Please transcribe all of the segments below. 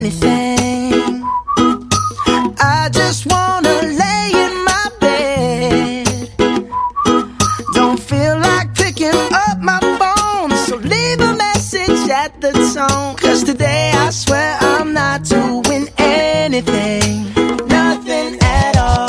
anything. I just wanna lay in my bed. Don't feel like picking up my phone, so leave a message at the tone. 'Cause today I swear I'm not doing anything. Nothing at all.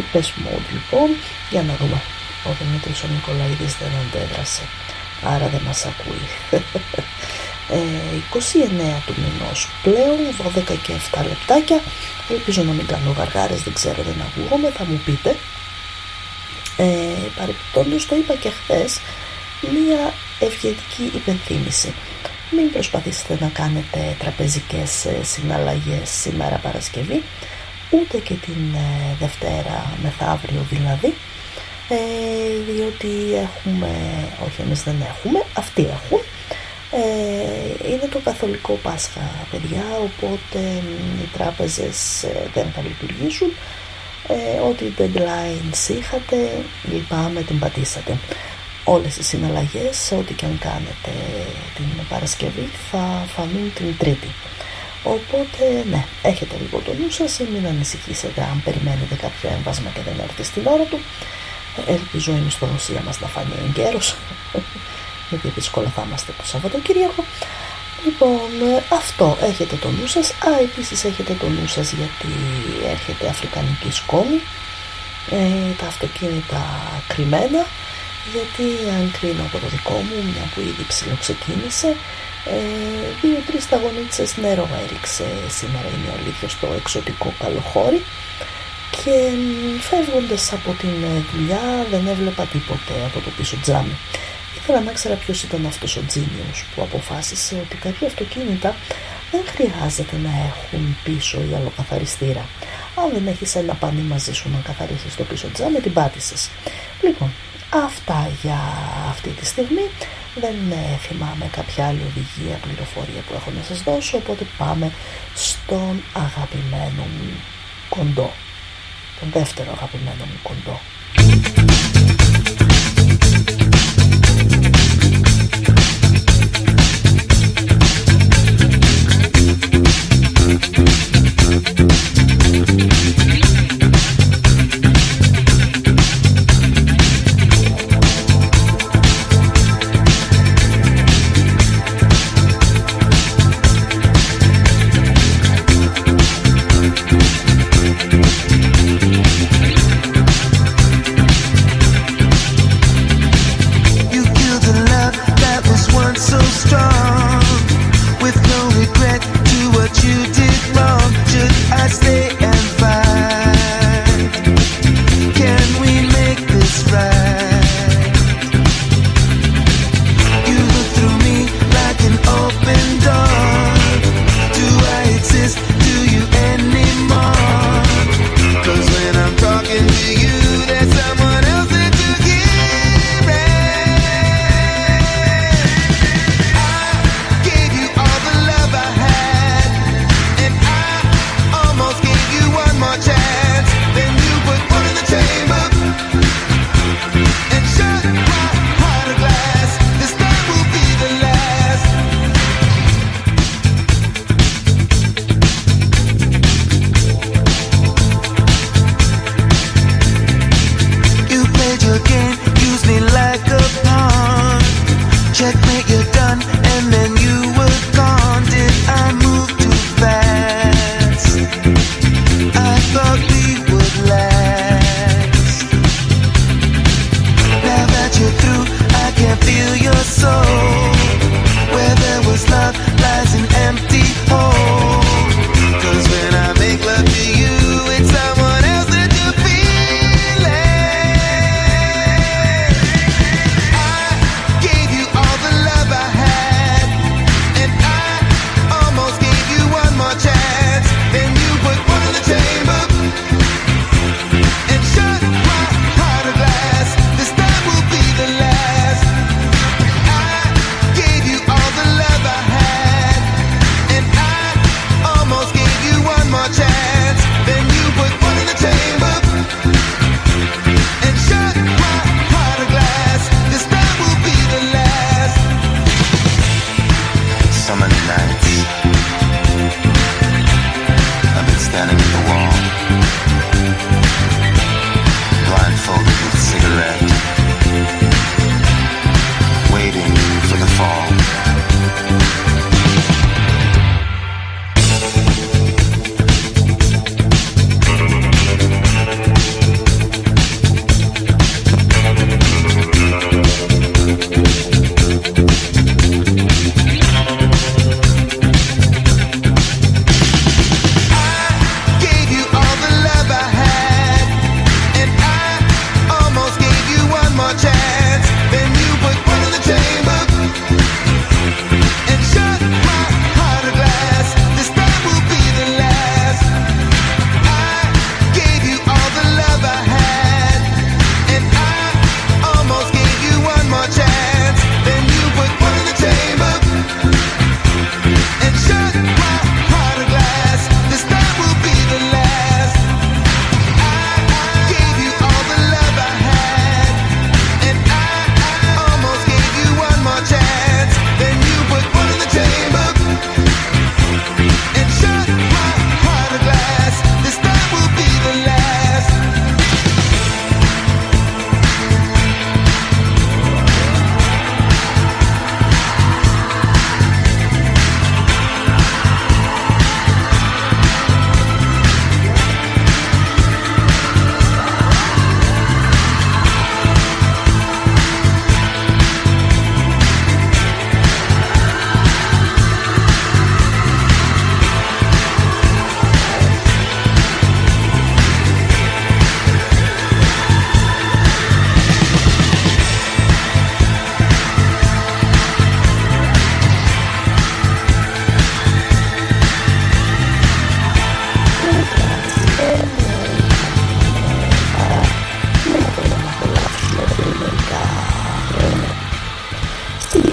Depeche Mode λοιπόν, για να δούμε. Ο Δημήτρης ο Νικολαίδης δεν αντέδρασε, άρα δεν μας ακούει. 29 του μηνός πλέον, 12 και 7 λεπτάκια. Ελπίζω να μην κάνω γαργάρες, δεν ξέρω, δεν ακούγομαι, θα μου πείτε. Παρεπιπτόντως, το είπα και χθες, μία ευγενική υπενθύμηση. Μην προσπαθήσετε να κάνετε τραπεζικές συναλλαγές σήμερα Παρασκευή, ούτε και την Δευτέρα μεθαύριο δηλαδή, διότι έχουμε, όχι εμείς δεν έχουμε, αυτοί έχουν, είναι το καθολικό Πάσχα παιδιά, οπότε οι τράπεζες δεν θα λειτουργήσουν. Ό,τι deadlines είχατε, λυπάμαι, την πατήσατε. Όλες οι συναλλαγές, ό,τι και αν κάνετε την Παρασκευή, θα φανούν την Τρίτη. Οπότε, ναι, έχετε λίγο το νου σας, μην ανησυχήσετε αν περιμένετε κάποιο έμβασμα και δεν έρθει στην ώρα του. Ελπίζω η μισθοδοσία μας να φανεί εγκαίρος, γιατί δύσκολα θα είμαστε το Σαββατοκύριακο. Λοιπόν, αυτό έχετε το νου σας. Επίσης έχετε το νου σας γιατί έρχεται αφρικανική σκόνη, τα αυτοκίνητα κρυμμένα, γιατί αν κρίνω από το δικό μου, μια που ήδη ψιλοξεκίνησε, 2-3 σταγονίτσες νερό έριξε σήμερα, είναι αλήθεια, στο εξωτικό Καλοχώρι, και φεύγοντας από την δουλειά δεν έβλεπα τίποτε από το πίσω τζάμι. Ήθελα να ξέρω ποιος ήταν αυτός ο τζίνιος που αποφάσισε ότι κάποια αυτοκίνητα δεν χρειάζεται να έχουν πίσω ή αλλοκαθαριστήρα. Αν δεν έχεις ένα πανί μαζί σου να καθαρίσεις το πίσω τζάμι, την πάτησες. Λοιπόν, αυτά για αυτή τη στιγμή. Δεν θυμάμαι κάποια άλλη οδηγία, πληροφορία που έχω να σας δώσω, οπότε πάμε στον αγαπημένο μου κοντό, τον δεύτερο αγαπημένο μου κοντό.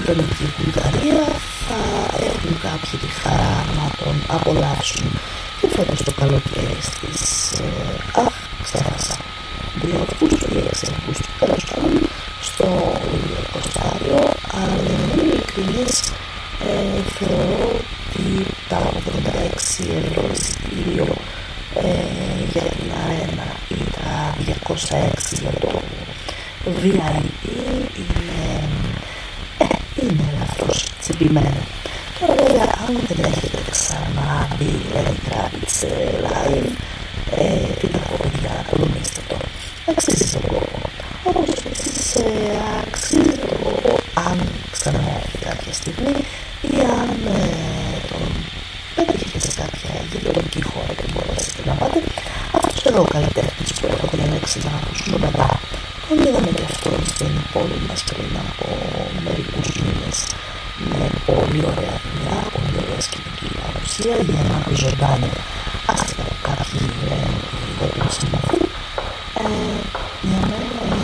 Πολωνία και η Βουλγαρία θα έχουν κάποιοι τη χαρά να τον απολαύσουν και φέτος το καλοκαίρι στις ξέχασα 2 Αυγούστου ή 6 Αυγούστου, τέλος πάντων στο Κοστάριο. Αλλά για να είμαι ειλικρινής, θεωρώ ότι τα 86 ευρώ εισιτήριο για την αρένα ή τα 206 για το VIP είναι ελαφρώς τσιμπημένα. Τώρα βέβαια, αν δεν έχετε ξαναδεί Lenny Kravitz live, τι να πω παιδιά, τολμήστε το. Αξίζει τον κόπο. Όπως επίσης αξίζει τον κόπο αν ξαναέρθει κάποια στιγμή ή αν τον πέτυχετε σε κάποια γειτονική χώρα και μπορέσετε να πάτε. Αυτός εδώ ο καλλιτέχνης που έχω διαλέξει να ακούσουμε μετά, τον είδαμε και αυτόν στην πόλη μας πριν από μερικούς μήνες με πολύ ωραία δουλειά, πολύ ωραία σκηνική παρουσία για να πει ζωντάνια, άσχετα από κάποιοι λένε ότι δεν το συμμετεί. Για μένα είναι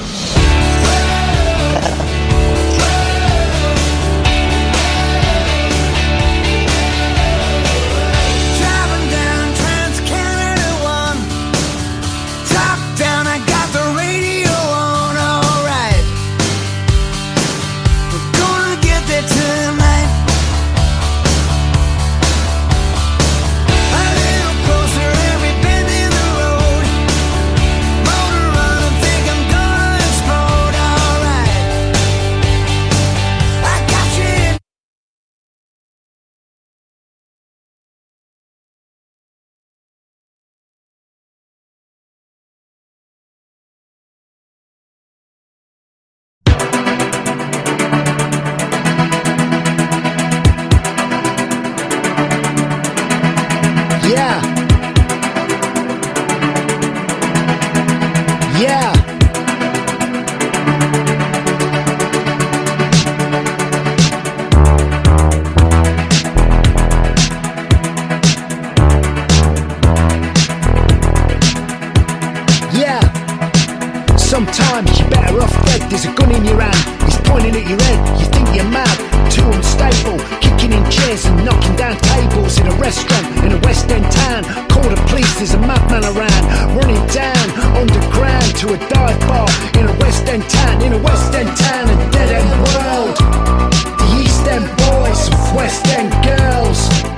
Sometimes you're better off dead. There's a gun in your hand, he's pointing at your head. You think you're mad, too unstable, kicking in chairs and knocking down tables in a restaurant in a West End town. Call the police, there's a madman around, running down underground to a dive bar in a West End town, in a West End town, a dead end world. The East End boys, West End girls,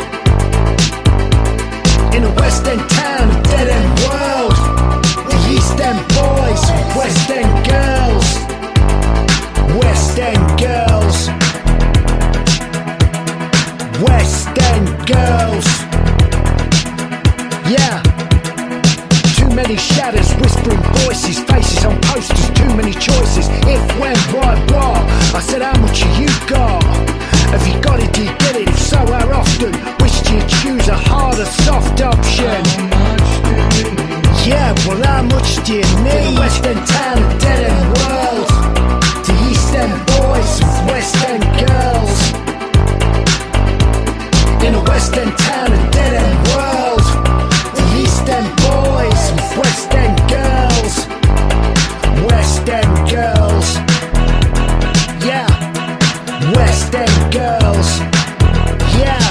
in a West End town, a dead end world. The East End boys, West End girls, West End girls, West End girls. Yeah. Too many shadows, whispering voices, faces on posters, too many choices. If, when, why, what? I said, how much have you got? Have you got it, do you get it? If so, how often? Wish you'd choose a harder, soft option. Yeah, well, how much do you need? In a West End town, a dead end world. The East End boys and West End girls. In a West End town, a dead end world. The East End boys and West End girls. West End girls. Yeah, West End girls. Yeah.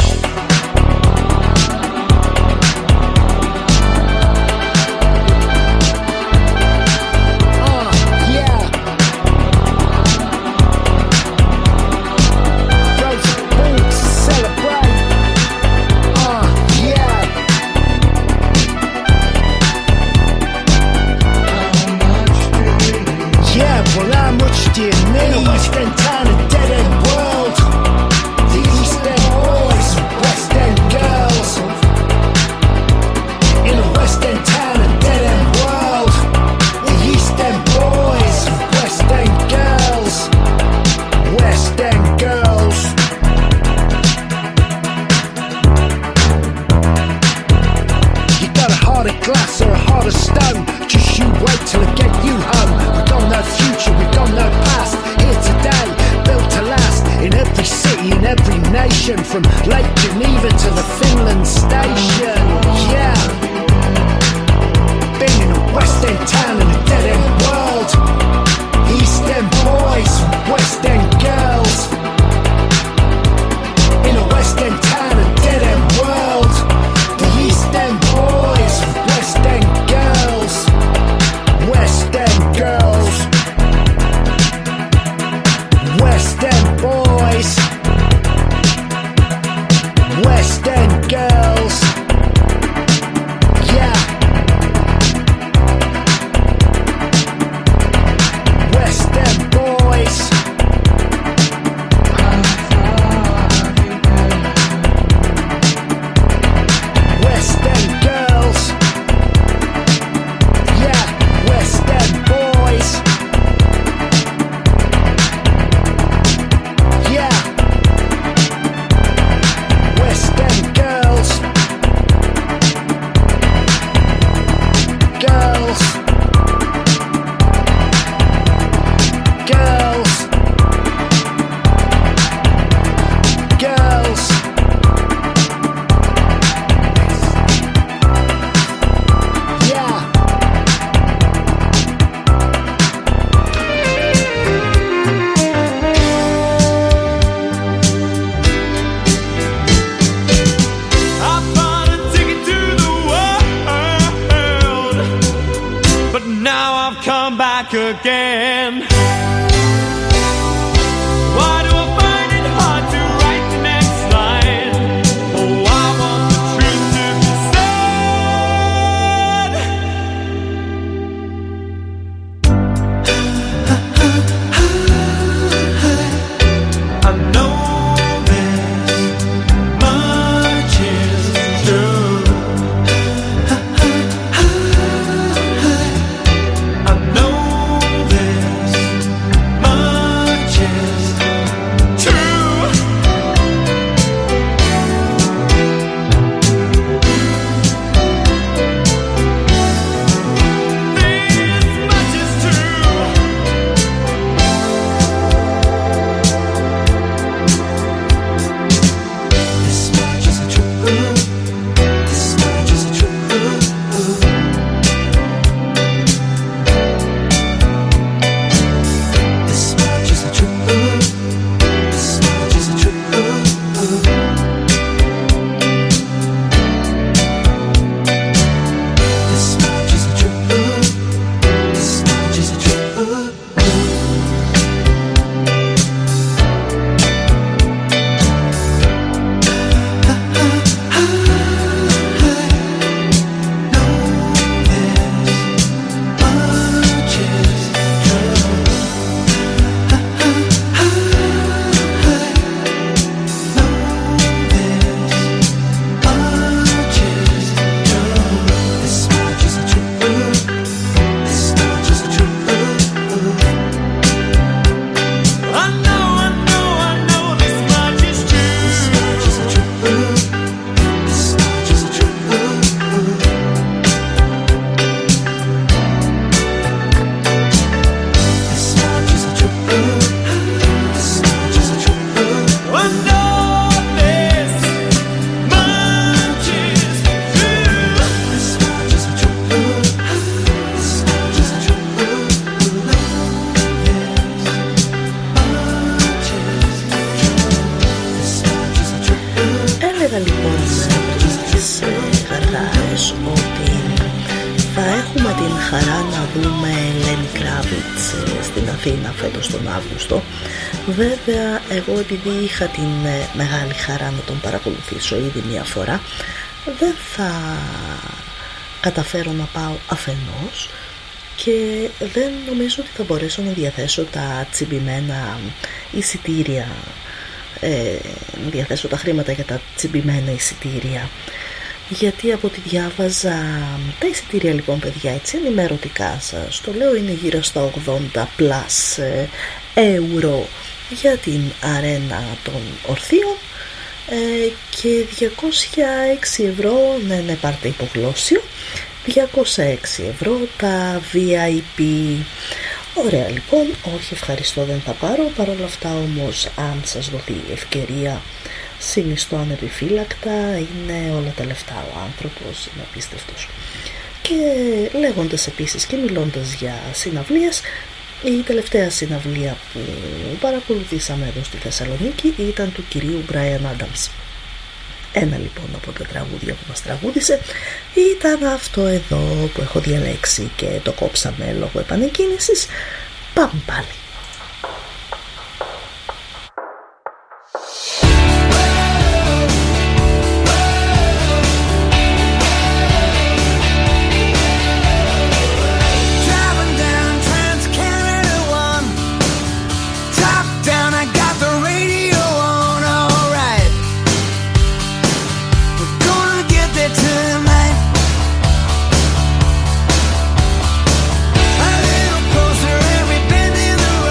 Do you need? In a West End town, a dead end world. The East End boys, West End girls. In a West End town, a dead end world. The East End boys, West End girls. West End girls. You got a heart of glass or a heart of stone. Just you wait till I get you home. We got no future, we got no past. Here today, built to last. In every city, in every nation, from Lake Geneva to the Finland station. Yeah. Been in a West End town and a dead end world. East End boys, West End girls. again. Why do I find it hard to write the next line? Oh, I want the truth to be said. I know this much is true. I know this much is true. This much is true. This much is true. This much is true. This much is true. This much is true. This much is true. This much is true. Έλεγα λοιπόν τις Γαργάρες ότι θα έχουμε την χαρά να δούμε Lenny Kravitz στην Αθήνα φέτος τον Αύγουστο. Βέβαια εγώ επειδή είχα την μεγάλη χαρά να τον παρακολουθήσω ήδη μια φορά, δεν θα καταφέρω να πάω αφενός και δεν νομίζω ότι θα μπορέσω να διαθέσω τα τσιμπημένα εισιτήρια, να διαθέσω τα χρήματα για τα τσιμπημένα εισιτήρια, γιατί από ό,τι διάβαζα τα εισιτήρια λοιπόν παιδιά έτσι ενημερωτικά σας το λέω είναι γύρω στα 80 plus ευρώ για την αρένα των Ορθίων και 206 ευρώ ναι πάρτε υπογλώσσιο, 206 ευρώ τα VIP. Ωραία λοιπόν, όχι ευχαριστώ δεν θα πάρω, παρόλα αυτά όμως αν σας δοθεί η ευκαιρία συνιστώ ανεπιφύλακτα, είναι όλα τα λεφτά, ο άνθρωπος είναι απίστευτος. Και λέγοντας επίσης και μιλώντας για συναυλίες, η τελευταία συναυλία που παρακολουθήσαμε εδώ στη Θεσσαλονίκη ήταν του κυρίου Brian Adams. Ένα λοιπόν από τα τραγούδια που μας τραγούδισε ήταν αυτό εδώ που έχω διαλέξει και το κόψαμε λόγω επανεκκίνησης. Πάμε πάλι. A little closer, every bend in the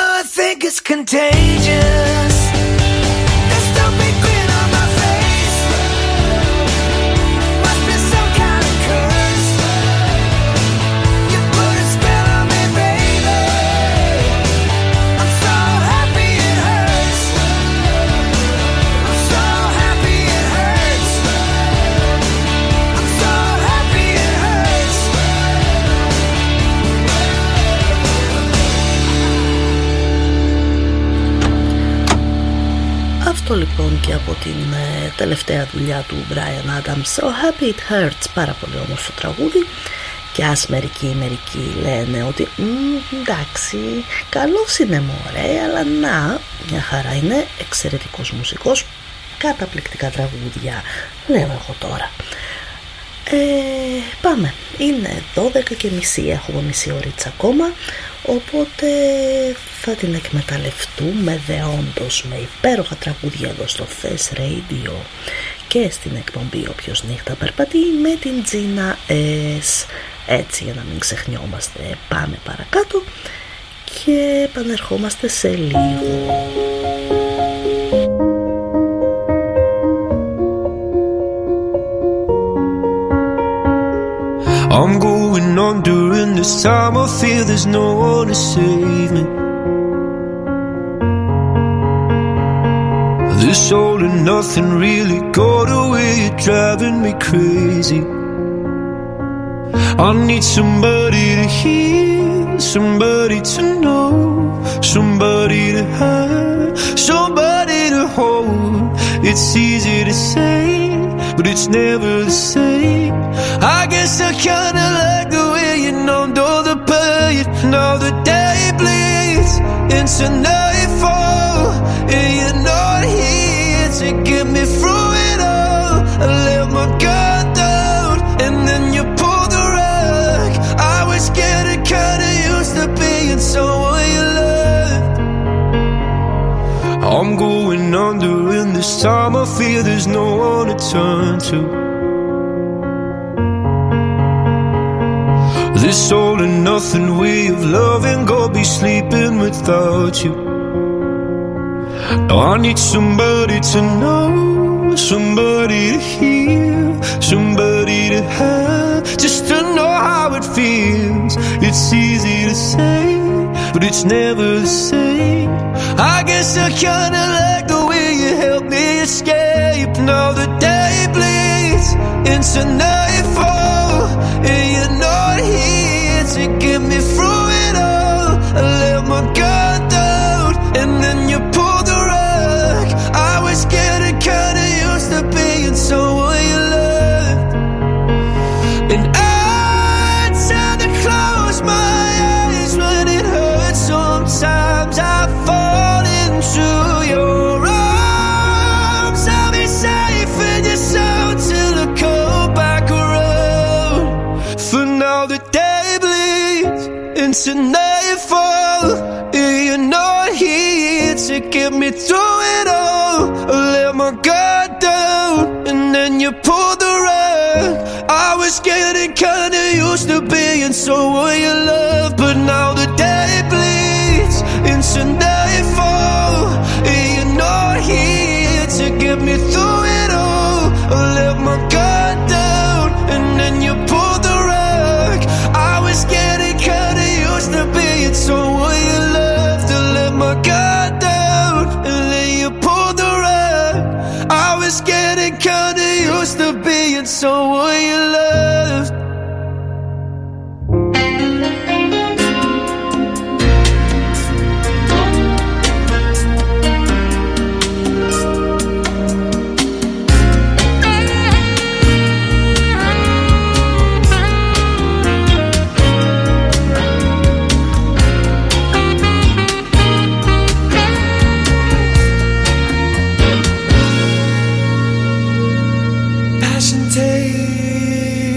Now I think it's contagious. That stupid grin on my face must be some kind of curse. You put a spell on me, baby. I'm so happy it hurts. I'm so happy it hurts. I'm so happy it hurts. Αυτό λοιπόν και από την τελευταία δουλειά του Brian Adams, So Happy It Hurts, πάρα πολύ όμορφο τραγούδι. Και ας μερικοί λένε ότι εντάξει, καλός είναι μωρέ, αλλά να, μια χαρά είναι, εξαιρετικός μουσικός, καταπληκτικά τραγούδια, λέω εγώ τώρα. Πάμε, είναι 12:30, έχουμε μισή ωρίτσα ακόμα, οπότε θα την εκμεταλλευτούμε δεόντως με υπέροχα τραγούδια εδώ στο Fest Radio και στην εκπομπή Όποιος νύχτα περπατεί με την Gina S. Έτσι, για να μην ξεχνιόμαστε, πάμε παρακάτω και επανερχόμαστε σε λίγο. I'm going on during this time. I feel there's no one to save me. This all and nothing really got away. You're driving me crazy. I need somebody to hear, somebody to know, somebody to have, somebody to hold. It's easy to say, but it's never the same. I guess I kinda like the way you numbed all the pain. Now the day bleeds into nightfall, and you're not here to get me through it all. I let my guard down, and then you pulled the rug. I was getting kinda used to being someone you loved. I'm going under, and this time I feel there's no one to turn to. This all and nothing way of loving, go be sleeping without you. Now I need somebody to know, somebody to hear, somebody to have, just to know how it feels. It's easy to say, but it's never the same. I guess I kinda like the way you help me escape. Now the day bleeds into nightfall, and you're not here to get me through it all. I let my guard down, and then you pulled the rug. I was getting kinda used to being someone you loved, and I tend to close my eyes when it hurts. Sometimes I fall into your arms. I'll be safe in your soul till I come back around. For now the day bleeds into nightfall, and you're not here to get me through it all. I let my guard down, and then you pulled the rug. I was getting kinda used to being someone you love, but now the day bleeds into nightfall, and you're not here to get me through it all. I let my guard down, and then you pulled the rug. I was getting kinda used to being someone you loved. I let my guard down, and then you pulled the rug. I was getting kinda used to being someone you loved. Passion takes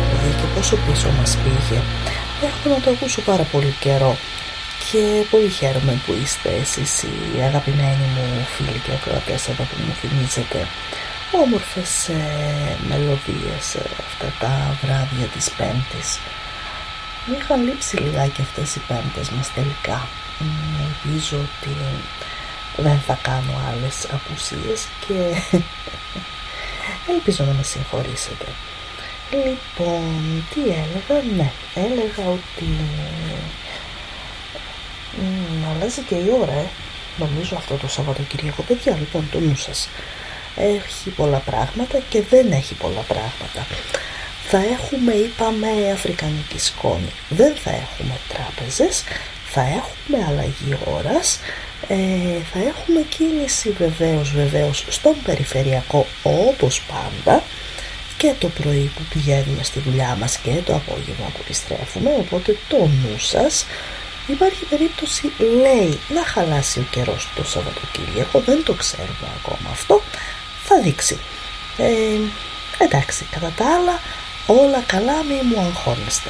τραγούδι και πόσο πίσω μας πήγε. Έχω να το ακούσω πάρα πολύ καιρό και πολύ χαίρομαι που είστε εσείς οι αγαπημένοι μου φίλοι και ακροατές εδώ που μου θυμίζετε όμορφες μελωδίες αυτά τα βράδια της Πέμπτης. Μου είχαν λείψει λιγάκι αυτές οι Πέμπτες μας τελικά. Ελπίζω ότι δεν θα κάνω άλλες απουσίες και ελπίζω να με συγχωρήσετε. Λοιπόν, τι έλεγα? Ναι, έλεγα ότι αλλάζει και η ώρα, νομίζω αυτό το Σαββατοκύριακο. Παιδιά, λοιπόν, το νου σας. Έχει πολλά πράγματα και δεν έχει πολλά πράγματα. Θα έχουμε, είπαμε, αφρικανική σκόνη. Δεν θα έχουμε τράπεζες. Θα έχουμε αλλαγή ώρας. Θα έχουμε κίνηση βεβαίως στον περιφερειακό όπως πάντα. Και το πρωί που πηγαίνουμε στη δουλειά μας και το απόγευμα που επιστρέφουμε. Οπότε το νου σας. Υπάρχει περίπτωση, λέει, να χαλάσει ο καιρός το Σαββατοκύριακο. Δεν το ξέρουμε ακόμα αυτό. Θα δείξει. Εντάξει, κατά τα άλλα όλα καλά, μη μου αγχώνεστε.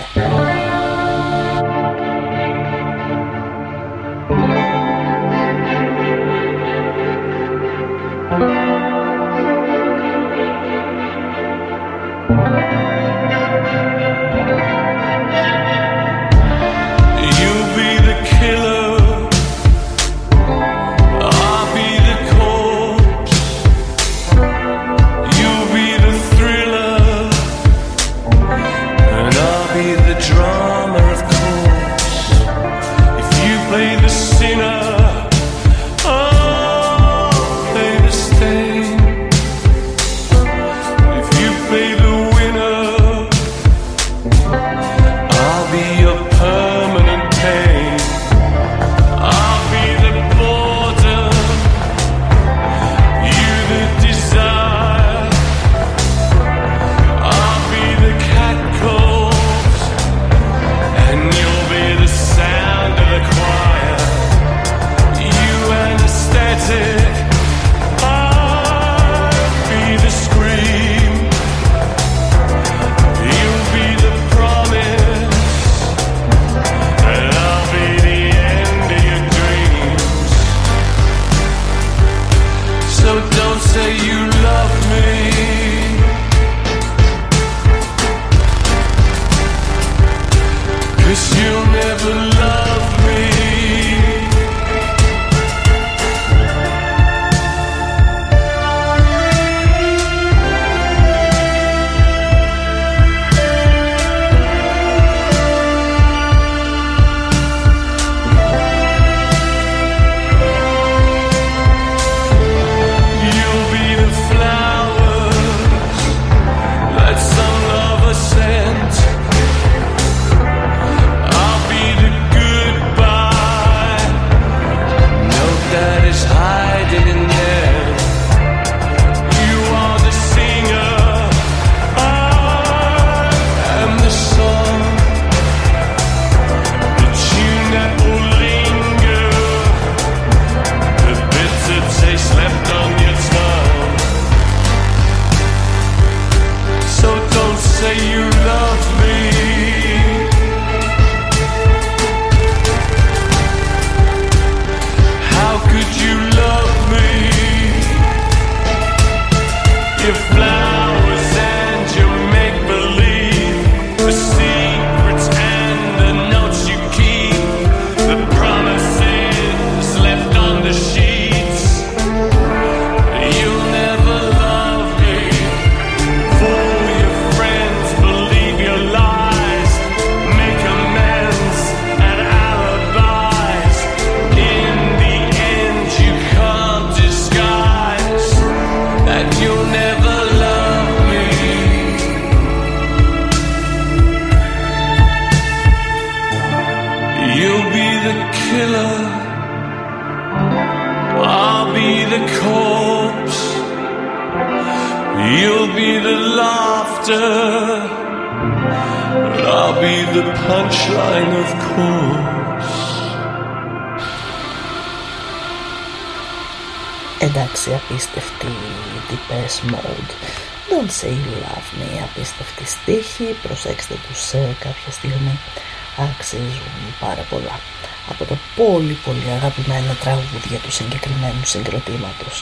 Εντάξει, απίστευτη Depeche Mode. Don't Say You Love Me, απίστευτη στίχη, προσέξτε τους κάποια στιγμή, αξίζουν πάρα πολλά από τα πολύ πολύ αγαπημένα τραγούδια του συγκεκριμένου συγκροτήματος.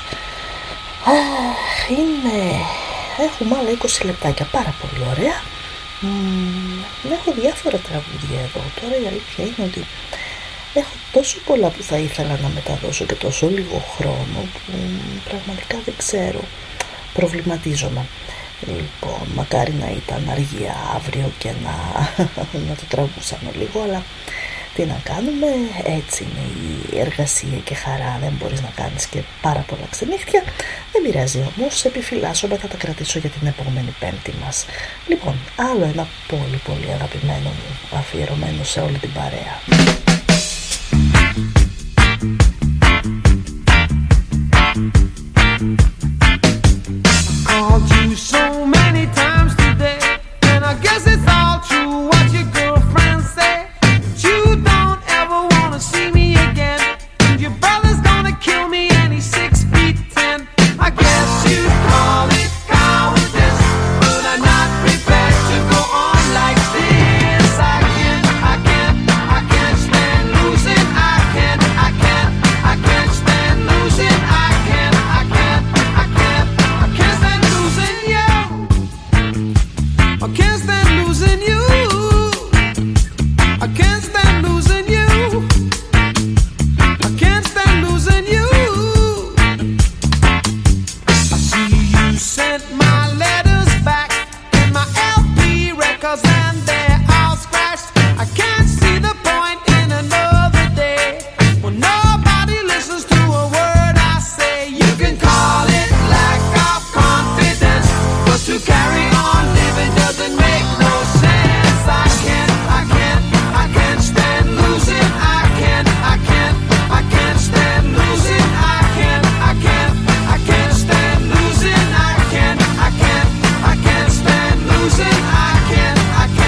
Έχουμε άλλα 20 λεπτάκια, πάρα πολύ ωραία. Έχω διάφορα τραγούδια εδώ. Τώρα η αλήθεια είναι ότι έχω τόσο πολλά που θα ήθελα να μεταδώσω και τόσο λίγο χρόνο που πραγματικά δεν ξέρω, προβληματίζομαι. Λοιπόν, μακάρι να ήταν αργία αύριο και να το τραγούσαμε λίγο, αλλά τι να κάνουμε, έτσι είναι η εργασία και χαρά, δεν μπορείς να κάνεις και πάρα πολλά ξενύχτια. Δεν πειράζει όμως, επιφυλάσσομαι, θα τα κρατήσω για την επόμενη Πέμπτη μας. Λοιπόν, άλλο ένα πολύ πολύ αγαπημένο μου, αφιερωμένο σε όλη την παρέα. Called you so many times today, and I guess it's all true what your girlfriend said. You don't ever wanna see me again, and your brother's gonna kill me and he's 6'10". I guess you'd call it cowardice, but I'm not prepared to go on like this. I can't stand losing. I can't stand losing. I can't stand losing you. I can't stand losing you. I can't stand losing you. I can't stand losing you. I see you sent my letters back and my LP records, and they're all scratched. I can't see the point in another day when nobody listens to a word I say. You can call it lack of confidence, but to carry on living doesn't make no sense. I can't stand losing. I can't stand losing. I can't stand losing. I can't stand losing. I can't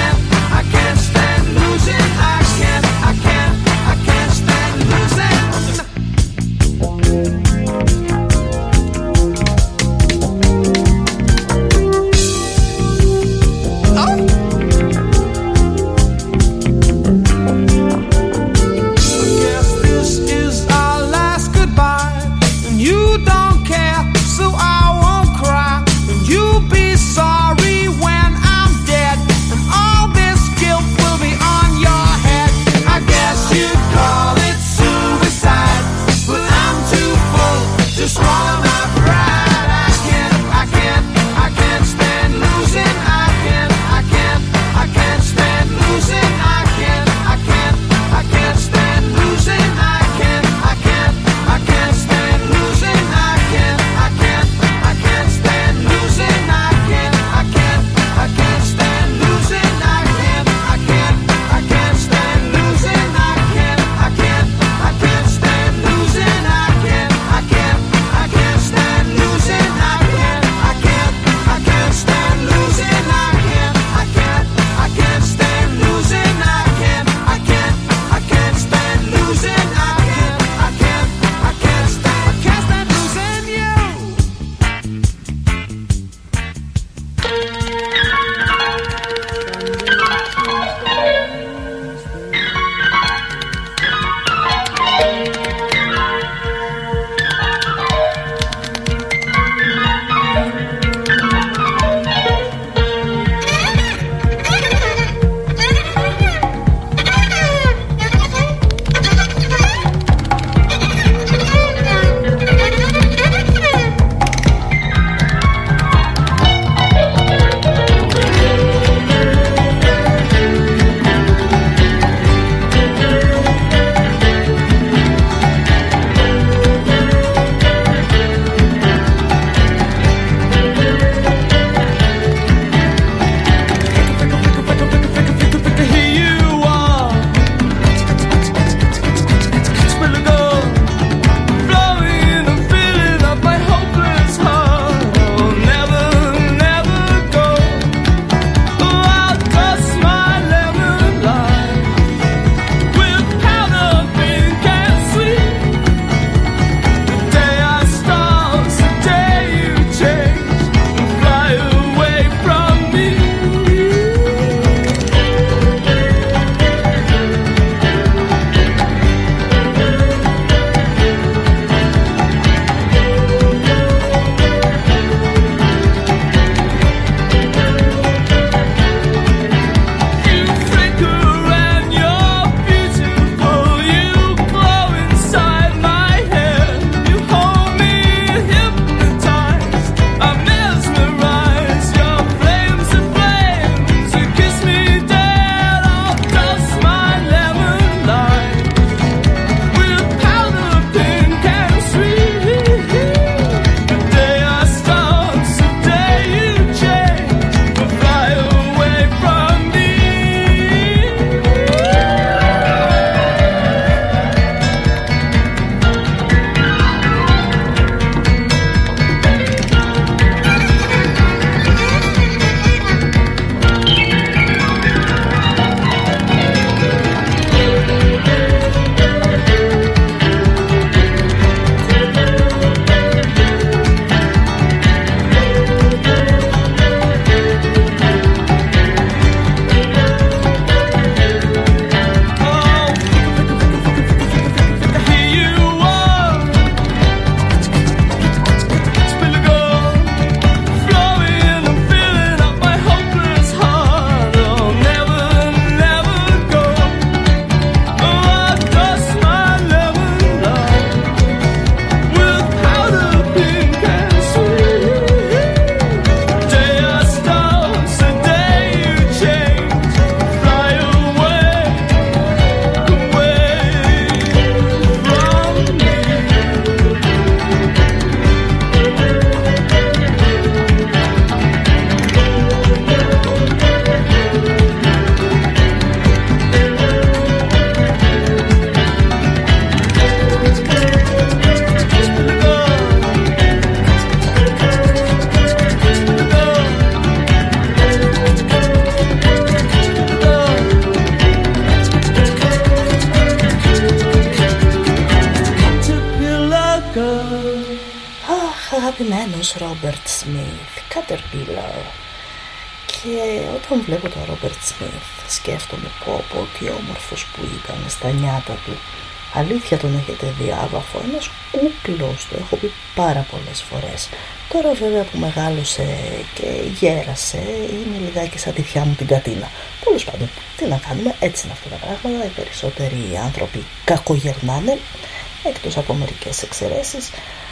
αγαπημένος Ρόμπερτ Σμιθ, Caterpillar. Και όταν βλέπω τον Ρόμπερτ Σμιθ σκέφτομαι πω τι όμορφος που ήταν στα νιάτα του. Αλήθεια τον έχετε δει άβαφο, ένας κούκλος, το έχω πει πάρα πολλές φορές. Τώρα βέβαια που μεγάλωσε και γέρασε είναι λιγάκι σαν τη θιά μου την Κατίνα. Τέλος πάντων, τι να κάνουμε, έτσι είναι αυτά τα πράγματα. Οι περισσότεροι άνθρωποι κακογερνάνε, εκτός από μερικές εξαιρέσεις.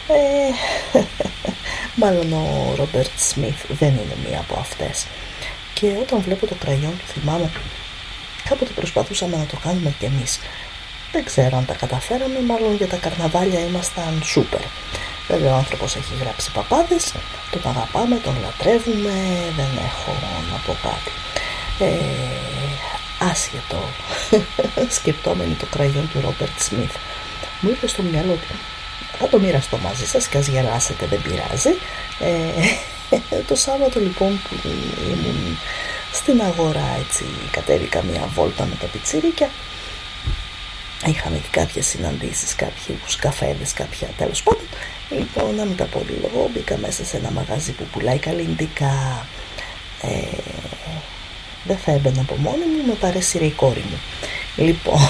Μάλλον ο Ρόμπερτ Σμιθ δεν είναι μία από αυτές. Και όταν βλέπω το κραγιόν του θυμάμαι, κάποτε προσπαθούσαμε να το κάνουμε κι εμείς. Δεν ξέρω αν τα καταφέραμε, μάλλον για τα καρναβάλια ήμασταν σούπερ. Βέβαια ο άνθρωπος έχει γράψει παπάδες, τον αγαπάμε, τον λατρεύουμε, δεν έχω να πω κάτι. Άσχετο, σκεπτόμενοι το κραγιόν του Ρόμπερτ Σμιθ, μου ήρθε στο μυαλό του. Θα το μοιραστώ μαζί σας και ας γελάσετε, δεν πειράζει. Το Σάββατο λοιπόν που ήμουν στην αγορά, έτσι κατέβηκα μια βόλτα με τα πιτσίρικια. Είχαμε και κάποιες συναντήσεις, κάποιους καφέδες, κάποια τέλος πάντων. Λοιπόν, να μην τα πω λίγο, μπήκα μέσα σε ένα μαγαζί που πουλάει καλλιντικά. Δεν θα έμπαινα από μόνη μου, με παρέσυρε η κόρη μου. Λοιπόν,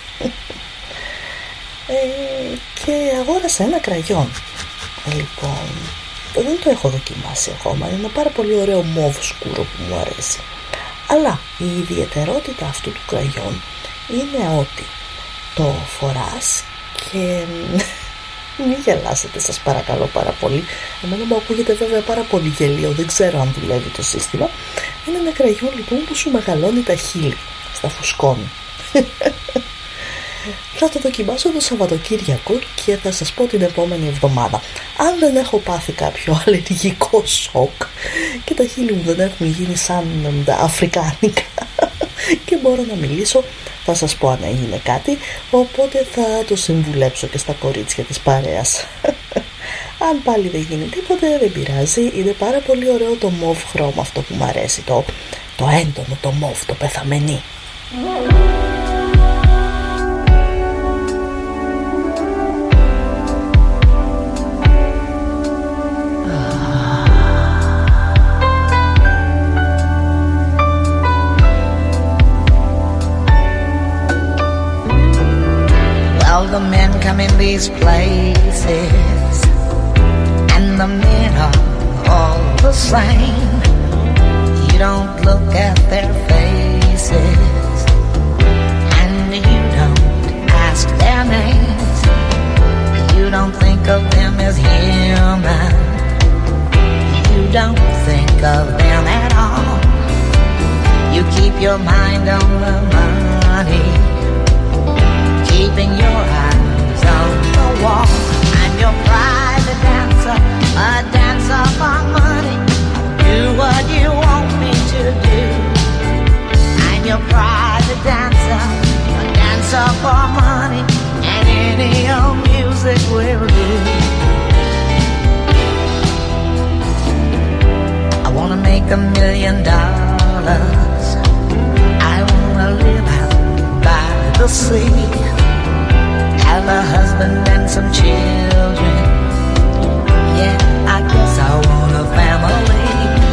και αγόρασα ένα κραγιόν. Λοιπόν, δεν το έχω δοκιμάσει ακόμα, είναι ένα πάρα πολύ ωραίο μόβ σκούρο που μου αρέσει. Αλλά η ιδιαιτερότητα αυτού του κραγιόν είναι ότι το φοράς και μην γελάσετε σας παρακαλώ πάρα πολύ. Εμένα μου ακούγεται βέβαια πάρα πολύ γελίο, δεν ξέρω αν δουλεύει το σύστημα. Είναι ένα κραγιόν λοιπόν που σου μεγαλώνει τα χείλη, στα φουσκώνει. Θα το δοκιμάσω το Σαββατοκύριακο και θα σας πω την επόμενη εβδομάδα. Αν δεν έχω πάθει κάποιο αλλεργικό σοκ και τα χείλη μου δεν έχουν γίνει σαν αφρικάνικα και μπορώ να μιλήσω, θα σας πω αν έγινε κάτι, οπότε θα το συμβουλέψω και στα κορίτσια της παρέας. Αν πάλι δεν γίνει τίποτε, δεν πειράζει, είναι πάρα πολύ ωραίο το μοβ χρώμα αυτό που μου αρέσει, το έντονο, το μοβ, το πεθαμενή. The men come in these places, and the men are all the same. You don't look at their faces, and you don't ask their names. You don't think of them as human. You don't think of them at all. You keep your mind on the money, keeping your eyes on the wall. I'm your private dancer, a dancer for money. Do what you want me to do. I'm your private dancer, a dancer for money, and any old music will do. I wanna make $1 million. I wanna live out by the sea, have a husband and some children. Yeah, I guess I want a family.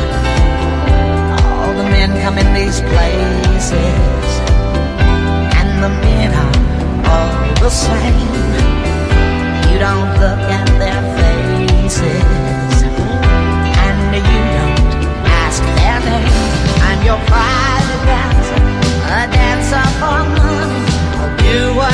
All the men come in these places, and the men are all the same. You don't look at their faces, and you don't ask their name. I'm your private dancer, a dancer for money. I'll do what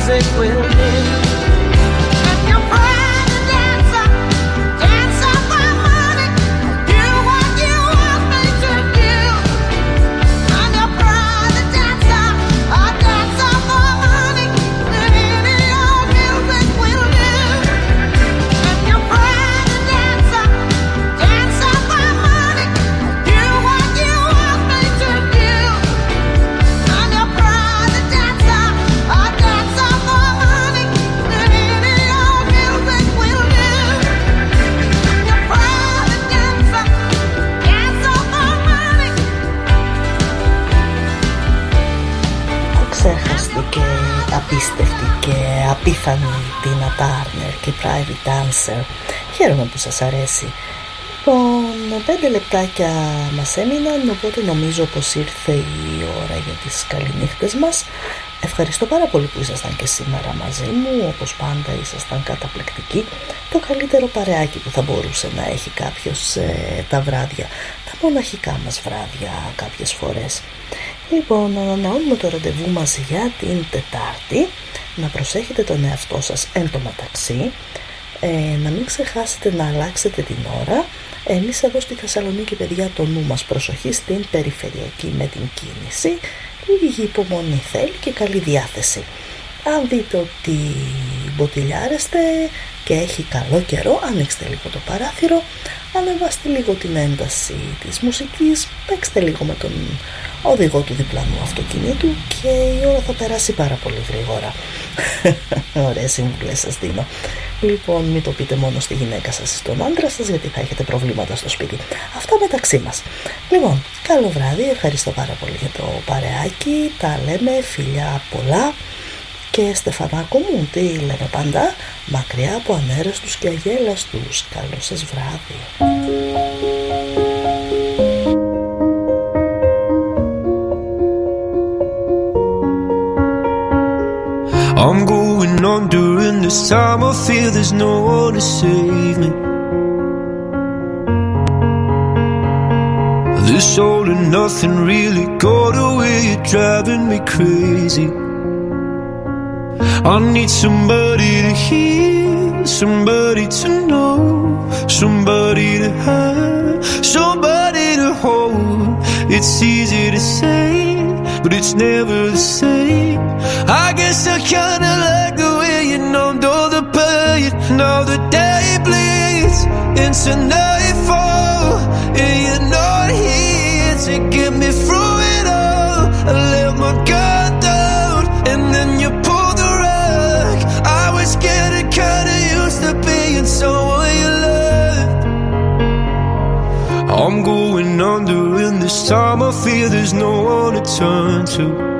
music will do. And your private dancer, dance up my money, do what you want me to do. I'm your private dancer, I dance up my money, any old music will do. And your private dancer, dance up my money, do what you want me to do. I'm your private dancer, I dance up my money, any old music will do. Your private dancer, dance up my money. Αξέχαστη και απίστευτη και απίθανη Τίνα Τάρνερ και Private Dancer. Χαίρομαι που σας αρέσει. Λοιπόν, 5 λεπτάκια μας έμειναν, οπότε νομίζω πως ήρθε η ώρα για τις καληνύχτες μας. Ευχαριστώ πάρα πολύ που ήσασταν και σήμερα μαζί μου. Όπως πάντα ήσασταν καταπληκτικοί. Το καλύτερο παρεάκι που θα μπορούσε να έχει κάποιος τα βράδια, τα μοναχικά μας βράδια κάποιες φορές. Λοιπόν, ανανεώνουμε το ραντεβού μας για την Τετάρτη. Να προσέχετε τον εαυτό σας εν τω μεταξύ. Να μην ξεχάσετε να αλλάξετε την ώρα. Εμείς εδώ στη Θεσσαλονίκη, παιδιά, το νου μας, προσοχή στην περιφερειακή με την κίνηση. Λίγη υπομονή θέλει και καλή διάθεση. Αν δείτε ότι μποτιλιάρεστε και έχει καλό καιρό, ανοίξτε λίγο το παράθυρο, ανεβάστε λίγο την ένταση της μουσικής, παίξτε λίγο με τον οδηγό του διπλανού αυτοκινήτου και η ώρα θα περάσει πάρα πολύ γρήγορα. Ωραίες συμβουλές σας δίνω. Λοιπόν, μην το πείτε μόνο στη γυναίκα σας ή στον άντρα σας, γιατί θα έχετε προβλήματα στο σπίτι. Αυτά μεταξύ μας. Λοιπόν, καλό βράδυ, ευχαριστώ πάρα πολύ για το παρεάκι. Τα λέμε, φιλιά πολλά. Και Στεφανάκο μου, τι λέμε πάντα, μακριά από ανέραστους και αγέλαστους. Καλό σας βράδυ. I'm going on during this time. I feel there's no one to save me. This all and nothing really got away. You're driving me crazy. I need somebody to hear, somebody to know, somebody to have, somebody to hold. It's easy to say, but it's never the same. I guess I kinda like the way you numbed all the pain. Now the day bleeds into nightfall, and you're not here to get me through it all. I let my guard down, and then you pulled the rug. I was getting kinda used to being someone you loved. I'm going under in this time. I feel there's no one to turn to.